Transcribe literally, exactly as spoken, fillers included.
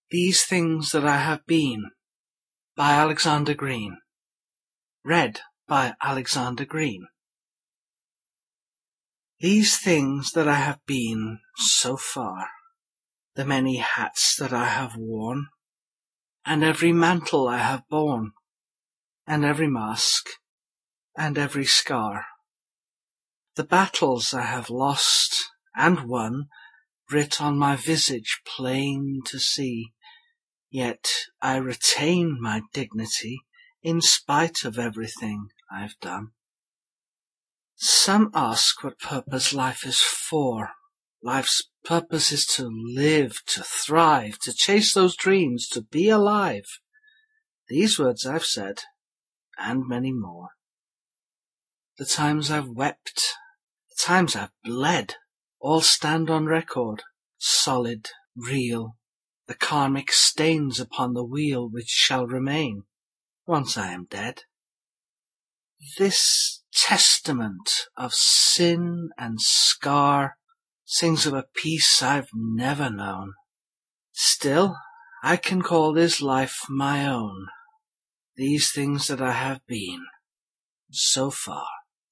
These Things That I Have Been by Alexander Green. Read by Alexander Green. These things that I have been so far, the many hats that I have worn, and every mantle I have borne, and every mask, and every scar, the battles I have lost and won, writ on my visage plain to see, yet I retain my dignity in spite of everything I've done. Some ask what purpose life is for. Life's purpose is to live, to thrive, to chase those dreams, to be alive. These words I've said, and many more. The times I've wept, the times I've bled, all stand on record, solid, real, the karmic stains upon the wheel which shall remain once I am dead. This testament of sin and scar sings of a peace I've never known. Still, I can call this life my own, these things that I have been so far.